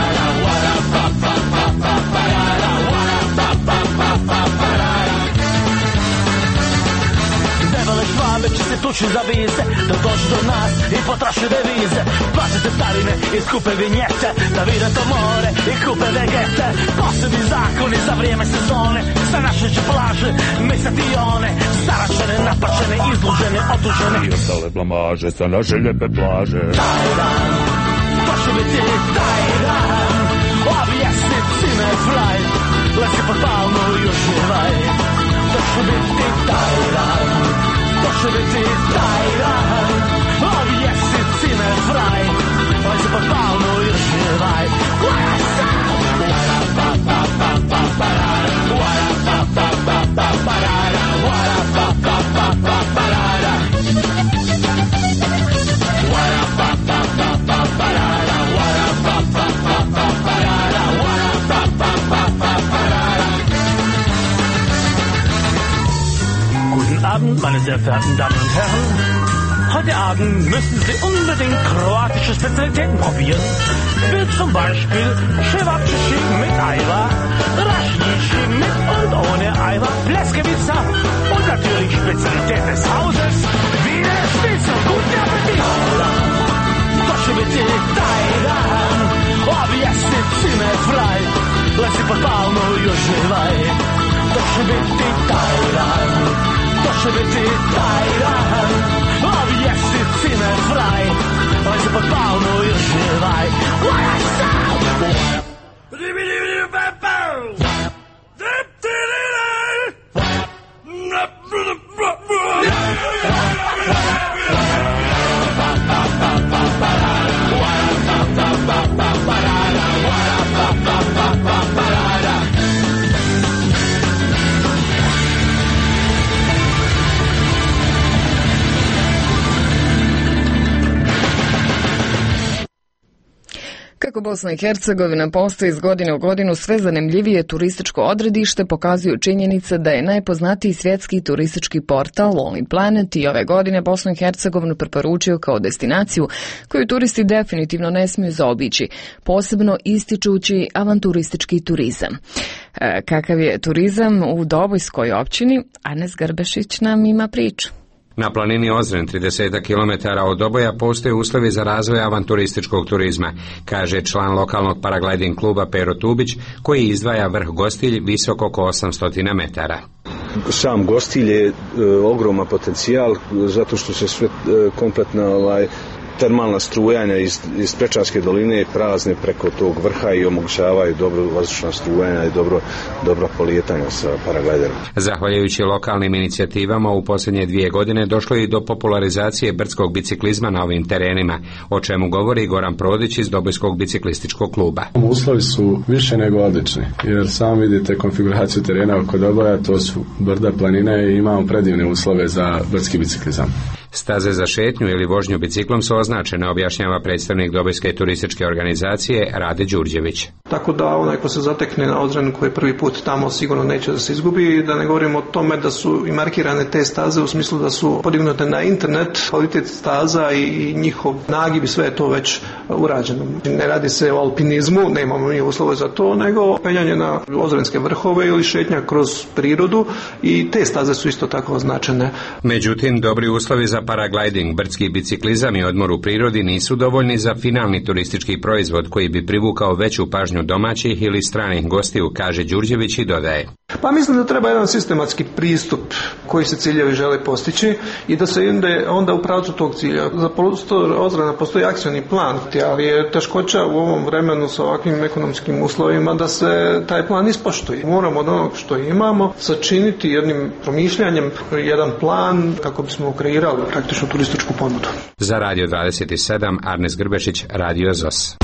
Švabe će se tući za vize, da dođu do nas i potraše devize. Plaćate carine i skupe vinjete, da vide to more i kupe vegete. Posebni zakoni za vrijeme sezone, sa naše će plaže misati i one. Zaračene, napačene, izlužene, otužene i ostale blamaže sa naše lijepe plaže. Taj dan, to će biti taj dan. Objesi cimer fraj, lesi pod palmu i uživaj. To će biti taj dan, to će biti taj dan. Objesi cimer fraj, lesi pod palmu i uživaj. Wara pa pa pa pa parara, wara pa pa pa pa parara, wara pa pa pa pa parara, wara pa pa pa pa parara, wara pa pa pa pa parara, wara pa pa pa pa parara. Guten Abend, meine sehr verehrten Damen und Herren. Heute Abend müssen Sie unbedingt kroatische Spezialitäten probieren. Wie zum Beispiel Cevačići mit Ajvar, Rašnići mit und ohne Ajvar, Pljeskavica und natürlich Spezialität des Hauses, Wiener Schnitzel. Guten Appetit! To će biti taj dan, objesi cimer fraj, lesi pod palmu i uživaj. To će biti taj dan, to će biti taj dan. Objesi cimer fraj, lezi pod palmu i uživaj. Wara sam! Kako Bosna i Hercegovina postoji iz godine u godinu sve zanimljivije turističko odredište, pokazuju činjenice da je najpoznatiji svjetski turistički portal Lonely Planet i ove godine Bosnu i Hercegovinu preporučio kao destinaciju koju turisti definitivno ne smiju zaobići, posebno ističući avanturistički turizam. Kakav je turizam u Dobojskoj općini? Anes Grbešić nam ima priču. Na planini Ozren, 30 km od Doboja, postoje uslovi za razvoj avanturističkog turizma, kaže član lokalnog paragliding kluba Pero Tubić, koji izdvaja vrh Gostilj visok oko 800 metara. Sam Gostilj je ogroman potencijal, zato što se sve kompletna termalna strujanja iz Prečanske doline prazne preko tog vrha i omogućavaju dobro vazdušna strujanja i dobro polijetanja sa paragliderom. Zahvaljujući lokalnim inicijativama u posljednje 2 godine došlo je i do popularizacije brdskog biciklizma na ovim terenima, o čemu govori Goran Prodić iz Dobojskog biciklističkog kluba. Uslovi su više nego odlični, jer sam vidite konfiguraciju terena oko Doboja, to su brda, planine i imamo predivne uslove za brdski biciklizam. Staze za šetnju ili vožnju biciklom su označene, objašnjava predstavnik Dobojske turističke organizacije Rade Đurđević. Tako da onaj ko se zatekne na Ozrenu koji je prvi put tamo sigurno neće da se izgubi, da ne govorimo o tome da su i markirane te staze u smislu da su podignute na internet, kvalitet staza i njihov nagib i sve je to već urađeno. Ne radi se o alpinizmu, nemamo mi uslove za to, nego penjanje na ozrenske vrhove ili šetnja kroz prirodu i te staze su isto tako označene. Međutim, dobri uslovi za paragliding, brdski biciklizam i odmor u prirodi nisu dovoljni za finalni turistički proizvod koji bi privukao veću pažnju domaćih ili stranih gostiju, kaže Đurđević i dodaje. Pa mislim da treba jedan sistematski pristup koji se ciljevi žele postići i da se onda u pravcu tog cilja. Za Ozrena postoji akcioni plan, ali je teškoća u ovom vremenu sa ovakvim ekonomskim uslovima da se taj plan ispoštuje. Moramo od onog što imamo sačiniti jednim promišljanjem jedan plan kako bismo kreirali praktično turističku ponudu. Za Radio 27, Arnes Grbešić, Radio ZOS.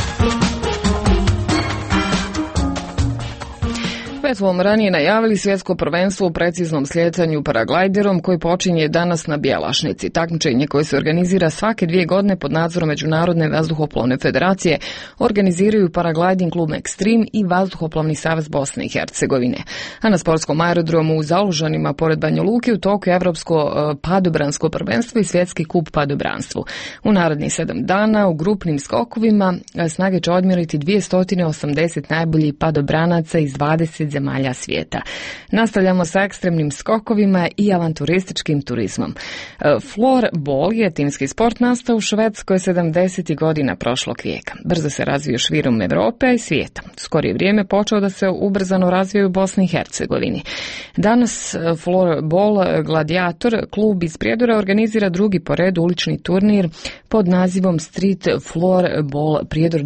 Već smo ranije najavili svjetsko prvenstvo u preciznom slijetanju paraglajderom koji počinje danas na Bjelašnici. Takmičenje koje se organizira svake 2 godine pod nadzorom Međunarodne vazduhoplovne federacije organiziraju Paragliding klub Extreme i Vazduhoplovni savez Bosne i Hercegovine. A na sportskom aerodromu u Zalužanima pored Banja Luke u toku je Evropsko padobransko prvenstvo i svjetski kup padobranstvu. U narednih 7 dana u grupnim skokovima snage će odmjeriti 280 najboljih padobranaca iz 20 zemalja svijeta. Nastavljamo sa ekstremnim skokovima i avanturističkim turizmom. Floorball je timski sport nastao u Švedskoj 70. godina prošlog vijeka. Brzo se razvio širom Europe i svijeta. Skorije vrijeme počeo da se ubrzano razvija u Bosni i Hercegovini. Danas Floorball Gladiator, klub iz Prijedora, organizira drugi po redu ulični turnir pod nazivom Street Floorball Prijedor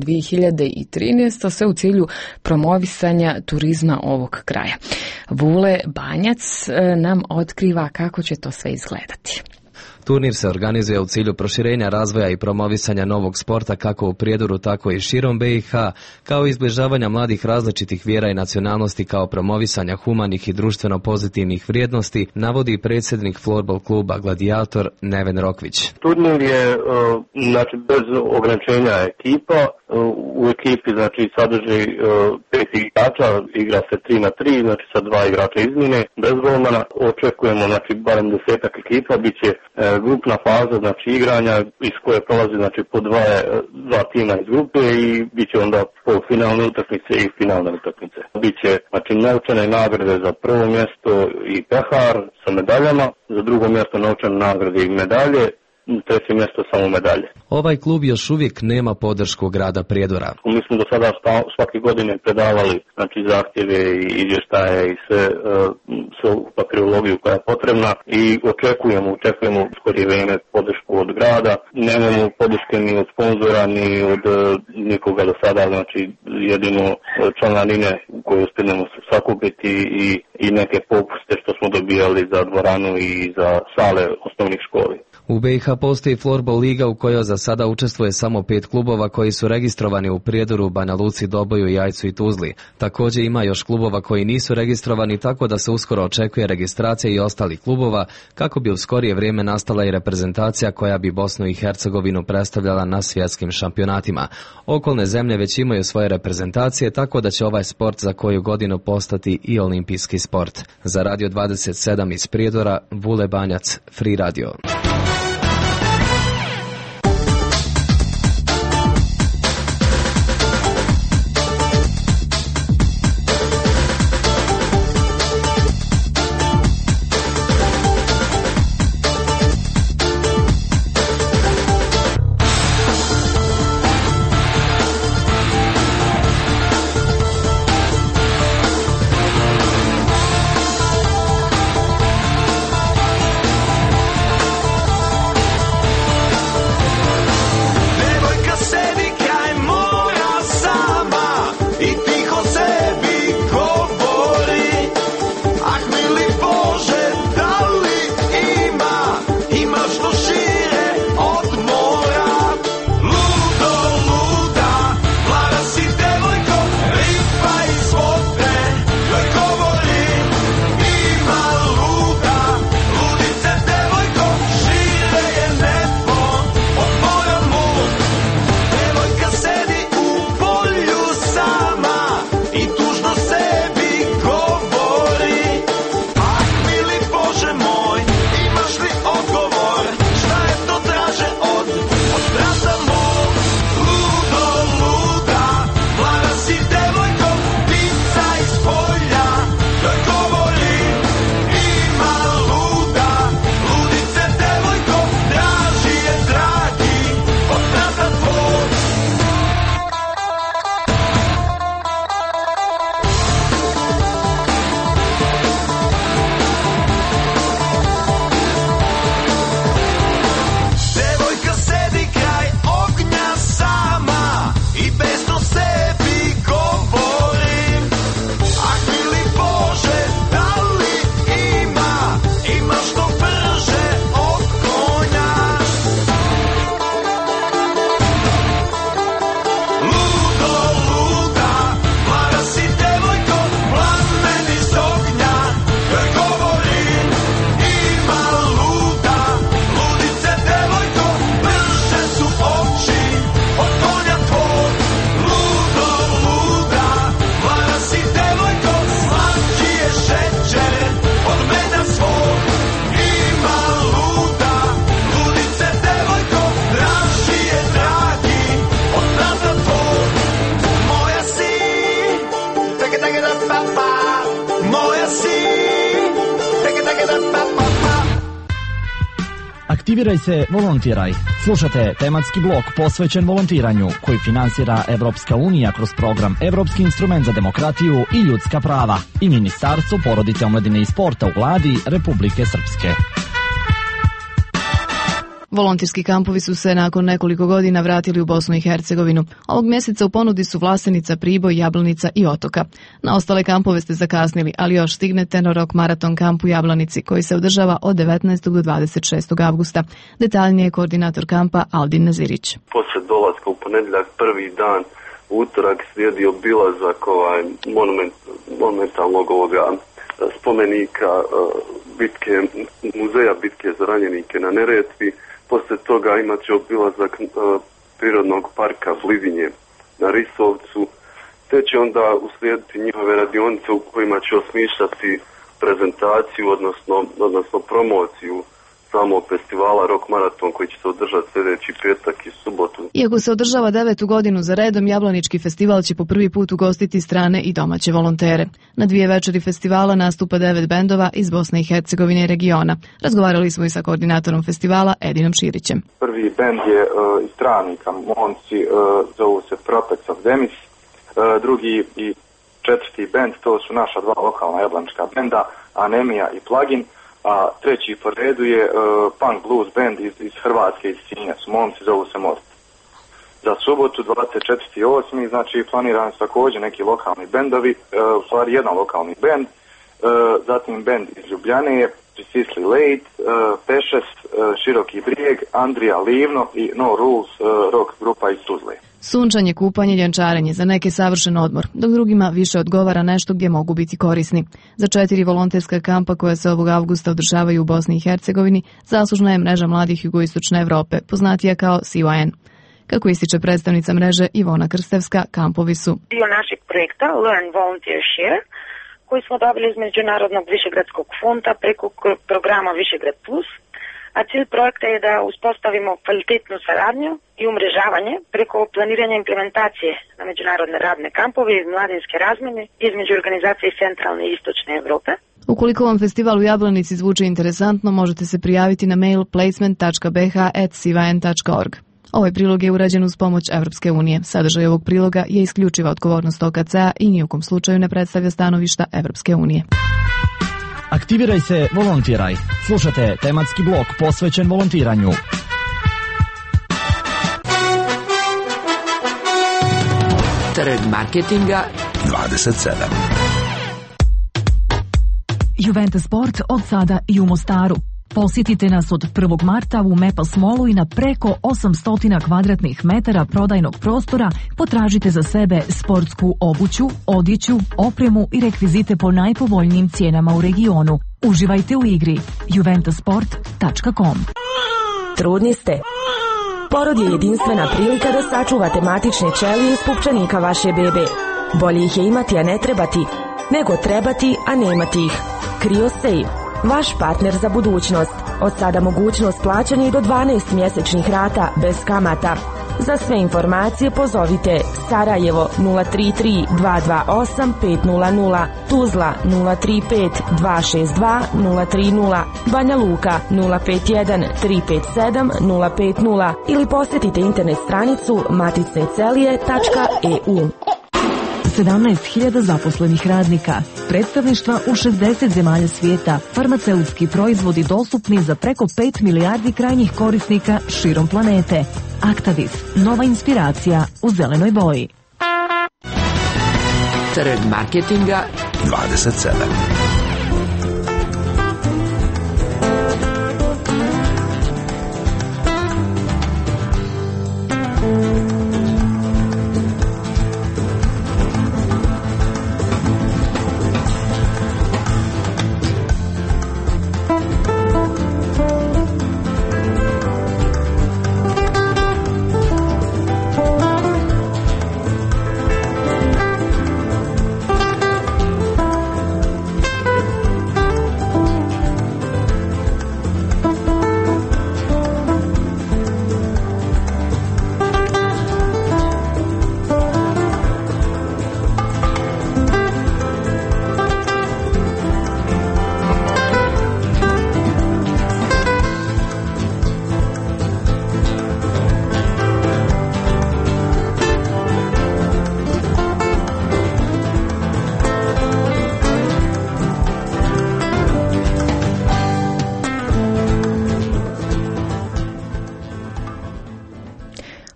2013, sve u cilju promovisanja turizma ovog kraja. Vule Banjac nam otkriva kako će to sve izgledati. Turnir se organizuje u cilju proširenja razvoja i promovisanja novog sporta kako u Prijedoru, tako i širom BiH, kao i izbližavanja mladih različitih vjera i nacionalnosti kao promovisanja humanih i društveno pozitivnih vrijednosti, navodi predsjednik Floorball kluba Gladiator Neven Rokvić. Turnir je znači bez ograničenja ekipa. U ekipi znači sadrži 5 igrača, igra se 3-3, znači sa 2 igrača izmjene, bez golmana. Očekujemo znači barem 10-ak ekipa, bit će grupna faza znači igranja iz koje prolazi znači po dva tima iz grupe i bit će onda polufinalne utakmice i finalne utakmice. Biće znači novčane nagrade za prvo mjesto i pehar sa medaljama, za drugo mjesto novčane nagrade i medalje, treće mjesto samo medalje. Ovaj klub još uvijek nema podršku grada Prijedora. Mi smo do sada svake godine predavali znači zahtjeve i izvještaje i sve papirologiju koja je potrebna i očekujemo skorije vrijeme podršku od grada. Nemamo podrške ni od sponzora ni od nikoga do sada, znači jedino članarine koje uspijemo sakupiti i neke popuste što smo dobijali za dvoranu i za sale osnovnih školi. U BiH postoji Floorball liga u kojoj za sada učestvuje samo 5 klubova koji su registrovani u Prijedoru, Banja Luci, Doboju, Jajcu i Tuzli. Također ima još klubova koji nisu registrovani, tako da se uskoro očekuje registracija i ostalih klubova kako bi u skorije vrijeme nastala i reprezentacija koja bi Bosnu i Hercegovinu predstavljala na svjetskim šampionatima. Okolne zemlje već imaju svoje reprezentacije, tako da će ovaj sport za koju godinu postati i olimpijski sport. Za Radio 27 iz Prijedora, Vule Banjac, Free Radio. Aktiviraj se, volontiraj. Slušate tematski blok posvećen volontiranju koji finansira Evropska unija kroz program Evropski instrument za demokratiju i ljudska prava i Ministarstvo porodice, omladine i sporta u vladi Republike Srpske. Volonterski kampovi su se nakon nekoliko godina vratili u Bosnu i Hercegovinu. Ovog mjeseca u ponudi su Vlasenica, Priboj, Jablanica i Otoka. Na ostale kampove ste zakasnili, ali još stignete na Rock Maraton kamp u Jablanici koji se održava od 19. do 26. avgusta. Detaljnije je koordinator kampa Aldin Nazirić. Poslije dolaska u ponedjeljak, prvi dan, utorak slijedi obilazak monumentalnog spomenika bitke, muzeja bitke za ranjenike na Neretvi. Poslije toga imat će obilazak prirodnog parka Blidinje na Risovcu, te će onda uslijediti njihove radionice u kojima će osmišljati prezentaciju, odnosno promociju samog festivala Rock Maraton koji će se održati sljedeći petak i subotu. Iako se održava 9. godinu za redom, Jablanički festival će po prvi put ugostiti strane i domaće volontere. Na 2 večeri festivala nastupa 9 bendova iz Bosne i Hercegovine i regiona. Razgovarali smo i sa koordinatorom festivala Edinom Širićem. Prvi bend je iz Travnika, momci, zovu se Protex of Demis. Drugi i četvrti bend, to su naša 2 lokalna jablanička benda, Anemija i Plugin. A treći po redu je punk blues band iz Hrvatske, iz Sinja, su momci, zovu se Most. Za subotu 24.8. znači planirani su također neki lokalni bendovi, u stvari jedan lokalni bend, zatim bend iz Ljubljane, Precisely Late, Pešes, Široki Brijeg, Andrija Livno i No Rules, rock grupa iz Tuzle. Sunčanje, kupanje, ljenčarenje, za neke savršen odmor, dok drugima više odgovara nešto gdje mogu biti korisni. Za 4 volonterska kampa koja se ovog avgusta održavaju u Bosni i Hercegovini zaslužna je mreža mladih jugoistočne Evrope, poznatija kao CYN. Kako ističe predstavnica mreže Ivona Krstevska, kampovi su dio našeg projekta Learn Volunteer Share, koji smo dobili iz Međunarodnog Višegradskog fonda preko programa Višegrad Plus, a cilj projekta je da uspostavimo kvalitetnu saradnju i umrežavanje preko planiranja implementacije na međunarodne radne kampove i mladinske razmjene između organizacije centralne i istočne Evrope. Ukoliko vam festival u Jablanici zvuči interesantno, možete se prijaviti na mail placement.bh@cyn.org. Ovaj prilog je urađen uz pomoć Evropske unije. Sadržaj ovog priloga je isključiva odgovornost OKC-a i ni u kom slučaju ne predstavlja stanovišta Evropske unije. Aktiviraj se, volontiraj. Slušate tematski blok posvećen volontiranju. Trg marketinga 27. Juventus Sport od sada i u Mostaru. Posjetite nas od 1. marta u Mepas Mallu i na preko 800 kvadratnih metara prodajnog prostora potražite za sebe sportsku obuću, odjeću, opremu i rekvizite po najpovoljnijim cijenama u regionu. Uživajte u igri. juventusport.com. Trudni ste? Porod je jedinstvena prilika da sačuvate matične ćelije iz pupčanika vaše bebe. Bolje ih je imati, a ne trebati, nego trebati, a nemati ih. CryoSafe. Vaš partner za budućnost. Od sada mogućnost plaćanja i do 12 mjesečnih rata bez kamata. Za sve informacije pozovite Sarajevo 033 228 500, Tuzla 035 262 030, Banja Luka 051 357 050 ili posjetite internet stranicu maticnecelije.eu. 17.000 zaposlenih radnika, predstavništva u 60 zemalja svijeta, farmaceutski proizvodi dostupni za preko 5 milijardi krajnjih korisnika širom planete. Actavis, nova inspiracija u zelenoj boji. Trg marketinga 27.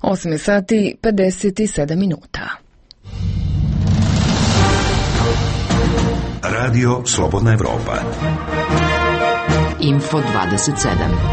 8 sati 57 minuta. Radio Slobodna Evropa. Info 27.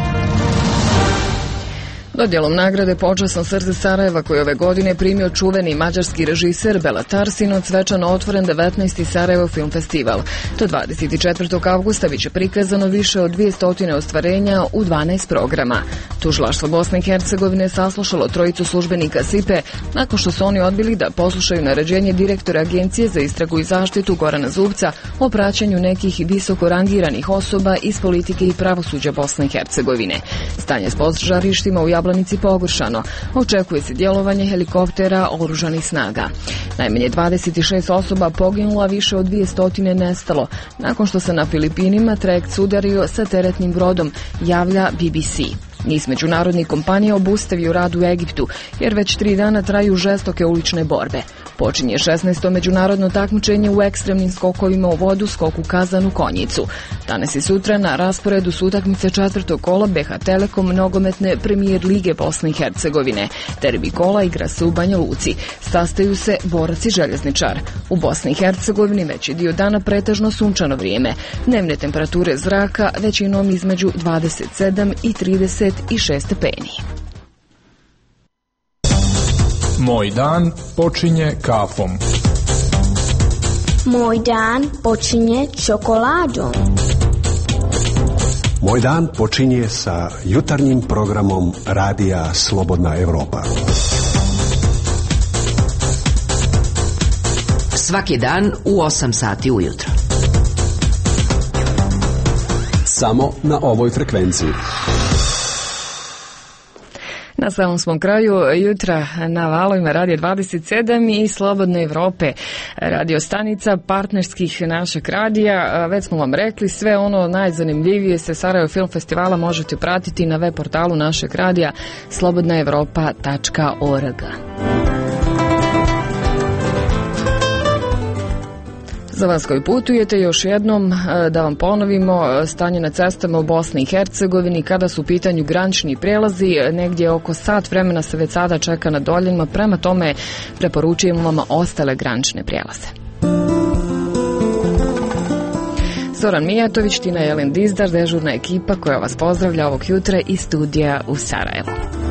Dodjelom nagrade Počasno srce Sarajeva koji ove godine primio čuveni mađarski režiser Belatar sinoć svečano otvoren 19. Sarajevo film festival. Do 24. avgusta biće prikazano više od 200 ostvarenja u 12 programa. Tužilaštvo Bosne i Hercegovine saslušalo trojicu službenika SIPE nakon što su oni odbili da poslušaju naređenje direktora Agencije za istragu i zaštitu Gorana Zubca o praćenju nekih visoko rangiranih osoba iz politike i pravosuđa Bosne i Hercegovine. Stanje s požarištima u Jablanici pogoršano. Očekuje se djelovanje helikoptera oružanih snaga. Najmanje 26 osoba poginulo, a više od 200 nestalo, nakon što se na Filipinima trajekt sudario sa teretnim brodom, javlja BBC. Niz međunarodnih kompanija obustavio rad u Egiptu, jer već 3 dana traju žestoke ulične borbe. Počinje 16. međunarodno takmičenje u ekstremnim skokovima u vodu, skoku Kazanu Konjicu. Danas i sutra na rasporedu su utakmice 4. kola BH Telekom nogometne Premijer lige Bosne i Hercegovine. Derbi kola igra se u Banja Luci. Sastaju se Borac i Željezničar. U Bosni i Hercegovini veći dio dana pretežno sunčano vrijeme. Dnevne temperature zraka većinom između 27 i 36 stepeni. Moj dan počinje kafom. Moj dan počinje čokoladom. Moj dan počinje sa jutarnjim programom Radija Slobodna Evropa. Svaki dan u 8 sati ujutro. Samo na ovoj frekvenciji. Na samom smo kraju jutra na valovima Radio 27 i Slobodne Evrope, radio stanica partnerskih našeg radija. Već smo vam rekli, sve ono najzanimljivije se Sarajevo Film Festivala možete pratiti na web portalu našeg radija slobodnaevropa.org. Za vas koji putujete, još jednom da vam ponovimo stanje na cestama u Bosni i Hercegovini kada su u pitanju granični prijelazi. Negdje oko sat vremena se već sada čeka na Doljinima, prema tome preporučujemo vam ostale granične prijelaze. Zoran Mijatović, Tina Jelen Dizdar, dežurna ekipa koja vas pozdravlja ovog jutra iz studija u Sarajevu.